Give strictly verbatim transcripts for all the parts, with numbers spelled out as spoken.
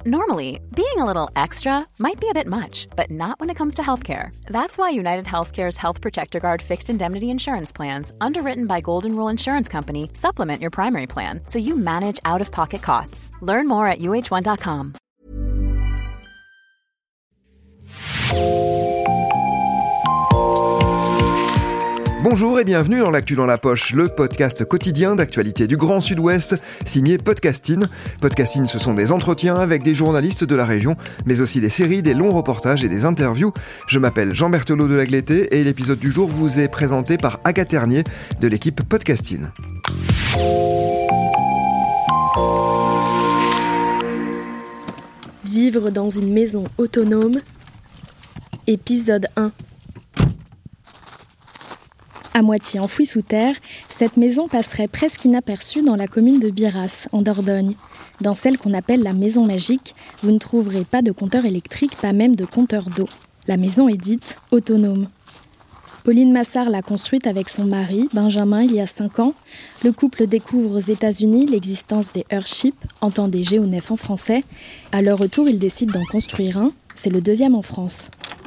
Normally, being a little extra might be a bit much, but not when it comes to healthcare. That's why United Healthcare's Health Protector Guard fixed indemnity insurance plans, underwritten by Golden Rule Insurance Company, supplement your primary plan so you manage out-of-pocket costs. Learn more at U H one dot com. Bonjour et bienvenue dans l'Actu dans la poche, le podcast quotidien d'actualité du Grand Sud-Ouest, signé Podcasting. Podcasting, ce sont des entretiens avec des journalistes de la région, mais aussi des séries, des longs reportages et des interviews. Je m'appelle Jean Berthelot de Lagleté et l'épisode du jour vous est présenté par Agathe Ternier de l'équipe Podcasting. Vivre dans une maison autonome, épisode un. À moitié enfouie sous terre, cette maison passerait presque inaperçue dans la commune de Biras, en Dordogne. Dans celle qu'on appelle la maison magique, vous ne trouverez pas de compteur électrique, pas même de compteur d'eau. La maison est dite autonome. Pauline Massard l'a construite avec son mari, Benjamin, il y a cinq ans. Le couple découvre aux États-Unis l'existence des Earthships, entendez géonef en français. À leur retour, ils décident d'en construire un. C'est le deuxième en France.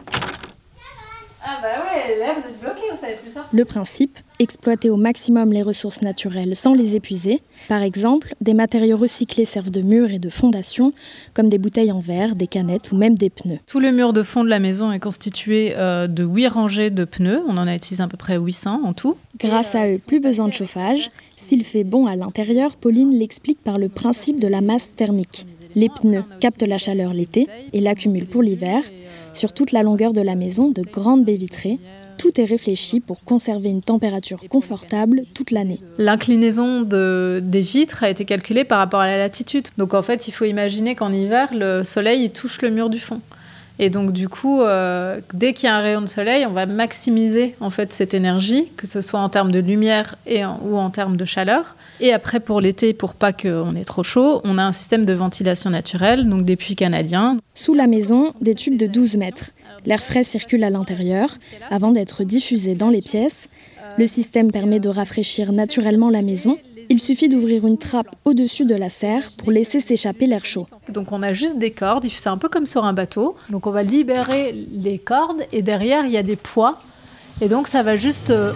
Ah bah ouais, là vous êtes bloqués, vous savez plus sortir. Le principe, exploiter au maximum les ressources naturelles sans les épuiser. Par exemple, des matériaux recyclés servent de mur et de fondation, comme des bouteilles en verre, des canettes ou même des pneus. Tout le mur de fond de la maison est constitué euh, de huit rangées de pneus. On en a utilisé à peu près huit cents en tout. Grâce à eux, plus besoin de chauffage. S'il fait bon à l'intérieur, Pauline l'explique par le principe de la masse thermique. Les pneus captent la chaleur l'été et l'accumulent pour l'hiver. Sur toute la longueur de la maison, de grandes baies vitrées. Tout est réfléchi pour conserver une température confortable toute l'année. L'inclinaison de, des vitres a été calculée par rapport à la latitude. Donc en fait, il faut imaginer qu'en hiver, le soleil il touche le mur du fond. Et donc du coup, euh, dès qu'il y a un rayon de soleil, on va maximiser en fait cette énergie, que ce soit en termes de lumière et en, ou en termes de chaleur. Et après, pour l'été, pour pas qu'on ait trop chaud, on a un système de ventilation naturelle, donc des puits canadiens. Sous la maison, des tubes de douze mètres. L'air frais circule à l'intérieur, avant d'être diffusé dans les pièces. Le système permet de rafraîchir naturellement la maison. Il suffit d'ouvrir une trappe au-dessus de la serre pour laisser s'échapper l'air chaud. Donc on a juste des cordes, c'est un peu comme sur un bateau. Donc on va libérer les cordes et derrière il y a des poids. Et donc ça va juste, euh,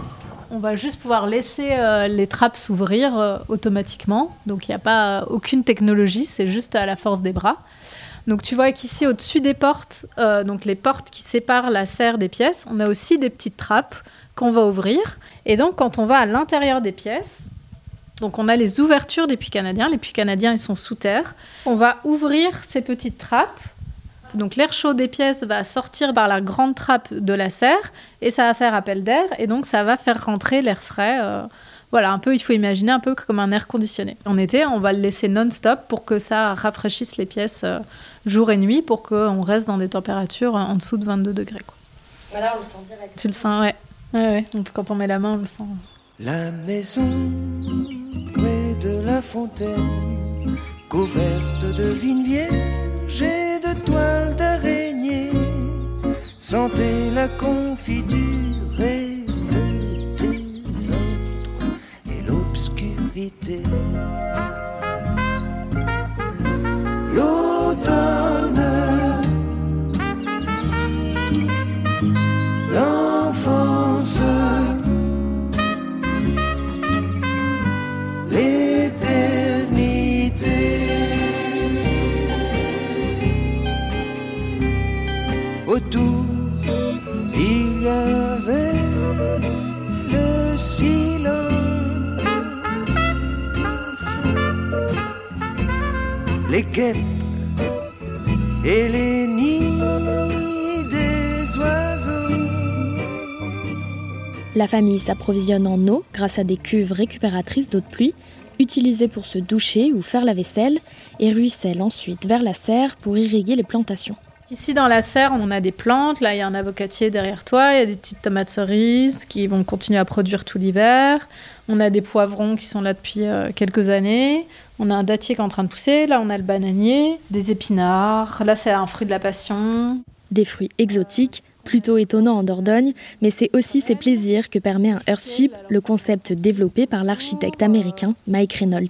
on va juste pouvoir laisser euh, les trappes s'ouvrir euh, automatiquement. Donc il n'y a pas euh, aucune technologie, c'est juste à la force des bras. Donc tu vois qu'ici au-dessus des portes, euh, donc les portes qui séparent la serre des pièces, on a aussi des petites trappes qu'on va ouvrir. Et donc quand on va à l'intérieur des pièces, donc on a les ouvertures des puits canadiens. Les puits canadiens, ils sont sous terre. On va ouvrir ces petites trappes. Donc l'air chaud des pièces va sortir par la grande trappe de la serre et ça va faire appel d'air. Et donc ça va faire rentrer l'air frais. Euh, voilà, un peu, il faut imaginer un peu comme un air conditionné. En été, on va le laisser non-stop pour que ça rafraîchisse les pièces euh, jour et nuit pour qu'on reste dans des températures en dessous de vingt-deux degrés. Quoi. Voilà, on le sent direct. Tu le sens, ouais. ouais, ouais. Donc, quand on met la main, on le sent. La maison près de la fontaine, couverte de vignes vierges et de toiles d'araignée, sentez la confiture et le désordre et l'obscurité. L'automne, l'enfance, autour, il y avait le silence les guêpes et les nids des oiseaux. La famille s'approvisionne en eau grâce à des cuves récupératrices d'eau de pluie, utilisées pour se doucher ou faire la vaisselle, et ruisselle ensuite vers la serre pour irriguer les plantations. Ici dans la serre, on a des plantes. Là, il y a un avocatier derrière toi. Il y a des petites tomates cerises qui vont continuer à produire tout l'hiver. On a des poivrons qui sont là depuis euh, quelques années. On a un dattier qui est en train de pousser. Là, on a le bananier, des épinards. Là, c'est un fruit de la passion. Des fruits exotiques, plutôt étonnants en Dordogne, mais c'est aussi ces plaisirs que permet un Earthship, le concept développé par l'architecte américain Mike Reynolds.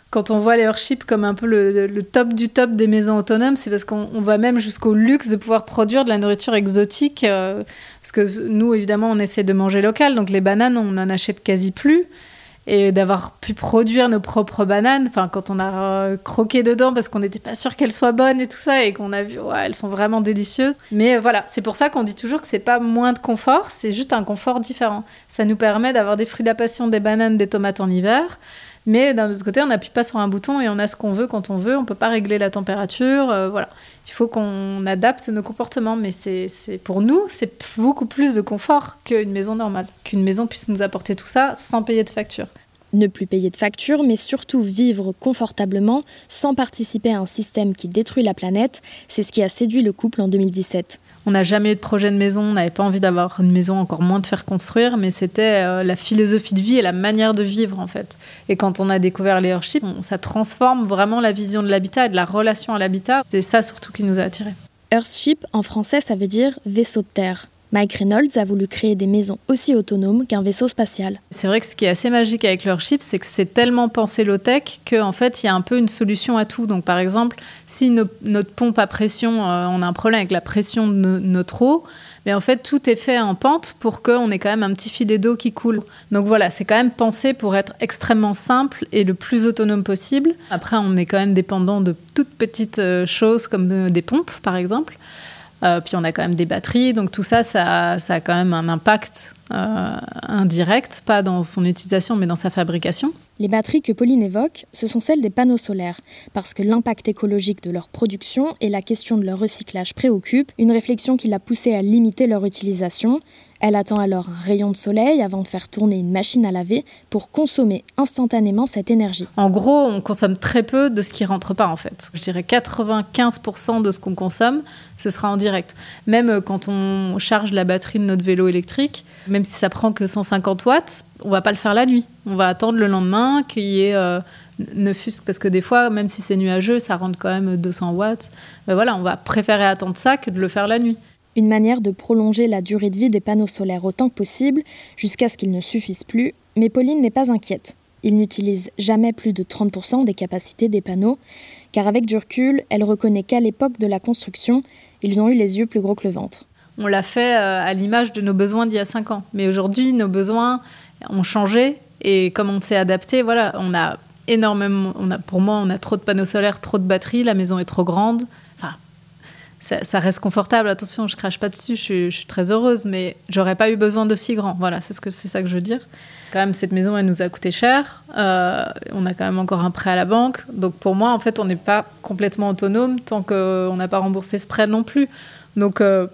Quand on voit les Earthship comme un peu le, le, le top du top des maisons autonomes, c'est parce qu'on on va même jusqu'au luxe de pouvoir produire de la nourriture exotique. Euh, parce que nous, évidemment, on essaie de manger local, donc les bananes, on n'en achète quasi plus. Et d'avoir pu produire nos propres bananes, enfin, quand on a euh, croqué dedans parce qu'on n'était pas sûr qu'elles soient bonnes et tout ça, et qu'on a vu, ouais, elles sont vraiment délicieuses. Mais euh, voilà, c'est pour ça qu'on dit toujours que c'est pas moins de confort, c'est juste un confort différent. Ça nous permet d'avoir des fruits de la passion, des bananes, des tomates en hiver. Mais d'un autre côté, on n'appuie pas sur un bouton et on a ce qu'on veut quand on veut. On ne peut pas régler la température. Euh, voilà. Il faut qu'on adapte nos comportements. Mais c'est, c'est, pour nous, c'est beaucoup plus de confort qu'une maison normale. Qu'une maison puisse nous apporter tout ça sans payer de facture. Ne plus payer de facture, mais surtout vivre confortablement sans participer à un système qui détruit la planète, c'est ce qui a séduit le couple en deux mille dix-sept. On n'a jamais eu de projet de maison, on n'avait pas envie d'avoir une maison, encore moins de faire construire, mais c'était euh, la philosophie de vie et la manière de vivre, en fait. Et quand on a découvert les Earthship, on, ça transforme vraiment la vision de l'habitat et de la relation à l'habitat. C'est ça surtout qui nous a attirés. Earthship, en français, ça veut dire vaisseau de terre. Mike Reynolds a voulu créer des maisons aussi autonomes qu'un vaisseau spatial. C'est vrai que ce qui est assez magique avec l'Earthship, c'est que c'est tellement pensé low-tech qu'en fait, il y a un peu une solution à tout. Donc, par exemple, si no- notre pompe à pression, euh, on a un problème avec la pression de no- notre eau, mais en fait, tout est fait en pente pour qu'on ait quand même un petit filet d'eau qui coule. Donc voilà, c'est quand même pensé pour être extrêmement simple et le plus autonome possible. Après, on est quand même dépendant de toutes petites euh, choses comme euh, des pompes, par exemple. Euh, puis on a quand même des batteries, donc tout ça, ça, ça a quand même un impact euh, indirect, pas dans son utilisation, mais dans sa fabrication. Les batteries que Pauline évoque, ce sont celles des panneaux solaires, parce que l'impact écologique de leur production et la question de leur recyclage préoccupent, une réflexion qui l'a poussée à limiter leur utilisation. Elle attend alors un rayon de soleil avant de faire tourner une machine à laver pour consommer instantanément cette énergie. En gros, on consomme très peu de ce qui ne rentre pas, en fait. Je dirais quatre-vingt-quinze pour cent de ce qu'on consomme, ce sera en direct. Même quand on charge la batterie de notre vélo électrique, même si ça prend que cent cinquante watts, on ne va pas le faire la nuit. On va attendre le lendemain qu'il y ait... Euh, ne fût-ce parce que des fois, même si c'est nuageux, ça rentre quand même deux cents watts. Mais voilà, on va préférer attendre ça que de le faire la nuit. Une manière de prolonger la durée de vie des panneaux solaires autant que possible, jusqu'à ce qu'ils ne suffisent plus. Mais Pauline n'est pas inquiète. Ils n'utilisent jamais plus de trente pour cent des capacités des panneaux, car avec du recul, elle reconnaît qu'à l'époque de la construction, ils ont eu les yeux plus gros que le ventre. On l'a fait à l'image de nos besoins d'il y a cinq ans. Mais aujourd'hui, nos besoins ont changé. Et comme on s'est adapté, voilà, on a énormément... On a, pour moi, on a trop de panneaux solaires, trop de batteries, la maison est trop grande. Enfin, ça, ça reste confortable. Attention, je crache pas dessus, je suis, je suis très heureuse, mais j'aurais pas eu besoin d'aussi grand. Voilà, c'est, ce que, c'est ça que je veux dire. Quand même, cette maison, elle nous a coûté cher. Euh, on a quand même encore un prêt à la banque. Donc pour moi, en fait, on n'est pas complètement autonome tant qu'on n'a pas remboursé ce prêt non plus. Donc... Euh,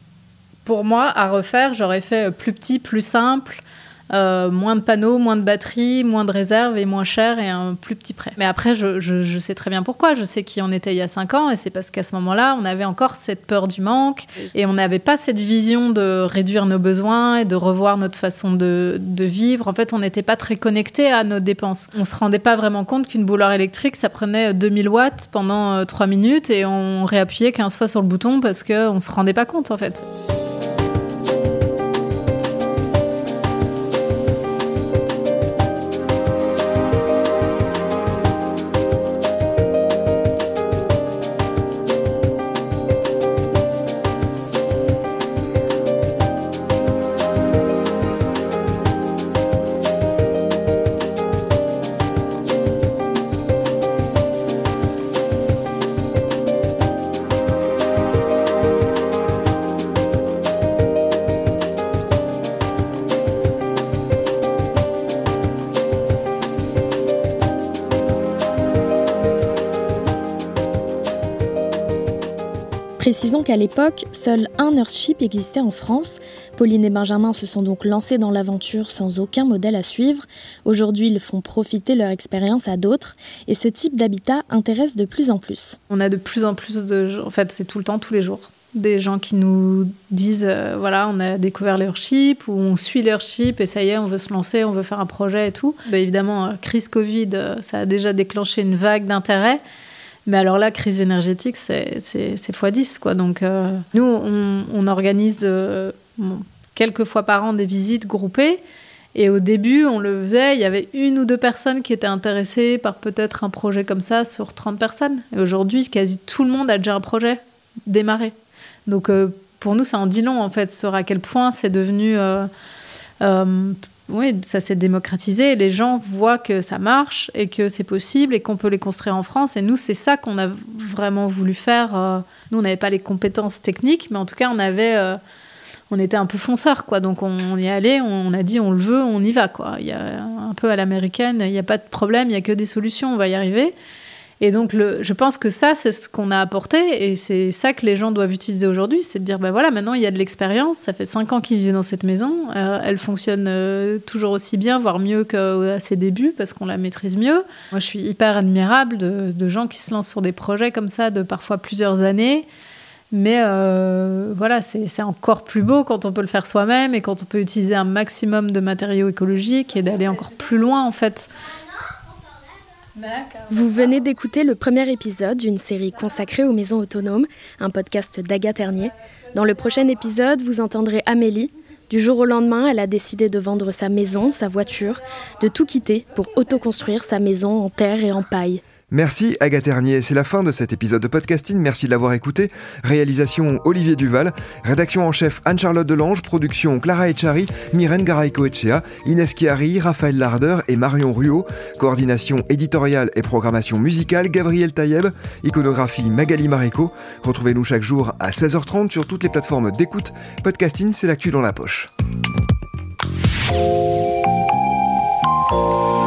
Pour moi, à refaire, j'aurais fait plus petit, plus simple, euh, moins de panneaux, moins de batteries, moins de réserves et moins cher et un plus petit prêt. Mais après, je, je, je sais très bien pourquoi. Je sais qui on était il y a cinq ans et c'est parce qu'à ce moment-là, on avait encore cette peur du manque et on n'avait pas cette vision de réduire nos besoins et de revoir notre façon de, de vivre. En fait, on n'était pas très connectés à nos dépenses. On ne se rendait pas vraiment compte qu'une bouilloire électrique, ça prenait deux mille watts pendant trois minutes et on réappuyait quinze fois sur le bouton parce qu'on ne se rendait pas compte, en fait. Précisons qu'à l'époque, seul un Earthship existait en France. Pauline et Benjamin se sont donc lancés dans l'aventure sans aucun modèle à suivre. Aujourd'hui, ils font profiter leur expérience à d'autres et ce type d'habitat intéresse de plus en plus. On a de plus en plus de... En fait, c'est tout le temps, tous les jours. Des gens qui nous disent, euh, voilà, on a découvert l'Earthship ou on suit l'Earthship et ça y est, on veut se lancer, on veut faire un projet et tout. Bah, évidemment, crise Covid, ça a déjà déclenché une vague d'intérêt. Mais alors là, crise énergétique, c'est, c'est, c'est fois dix, quoi. Donc, euh, nous, on, on organise euh, bon, quelques fois par an des visites groupées. Et au début, on le faisait, il y avait une ou deux personnes qui étaient intéressées par peut-être un projet comme ça sur trente personnes. Et aujourd'hui, quasi tout le monde a déjà un projet démarré. Donc, euh, pour nous, ça en dit long, en fait, sur à quel point c'est devenu... Euh, euh, oui, ça s'est démocratisé. Et les gens voient que ça marche et que c'est possible et qu'on peut les construire en France. Et nous, c'est ça qu'on a vraiment voulu faire. Euh, nous, on n'avait pas les compétences techniques, mais en tout cas, on avait... Euh, on était un peu fonceurs, quoi. Donc, on y allait, on a dit, on le veut, on y va, quoi. Il y a un peu à l'américaine, il n'y a pas de problème, il n'y a que des solutions, on va y arriver. Et donc, le, je pense que ça, c'est ce qu'on a apporté et c'est ça que les gens doivent utiliser aujourd'hui, c'est de dire, ben voilà, maintenant, il y a de l'expérience, ça fait cinq ans qu'ils vivent dans cette maison, euh, elle fonctionne euh, toujours aussi bien, voire mieux qu'à ses débuts, parce qu'on la maîtrise mieux. Moi, je suis hyper admirable de, de gens qui se lancent sur des projets comme ça, de parfois plusieurs années, mais euh, voilà, c'est, c'est encore plus beau quand on peut le faire soi-même et quand on peut utiliser un maximum de matériaux écologiques et d'aller encore plus loin, en fait. Vous venez d'écouter le premier épisode d'une série consacrée aux maisons autonomes, un podcast d'Agathe Ternier. Dans le prochain épisode, vous entendrez Amélie. Du jour au lendemain, elle a décidé de vendre sa maison, sa voiture, de tout quitter pour autoconstruire sa maison en terre et en paille. Merci Agathe Ternier, c'est la fin de cet épisode de Podcasting, merci de l'avoir écouté. Réalisation Olivier Duval, rédaction en chef Anne-Charlotte Delange, production Clara Echari, Myrène Garay-Coetchea, Inès Chiari, Raphaël Larder et Marion Ruot, coordination éditoriale et programmation musicale Gabriel Taïeb, iconographie Magali Marico. Retrouvez-nous chaque jour à seize heures trente sur toutes les plateformes d'écoute. Podcasting, c'est l'actu dans la poche.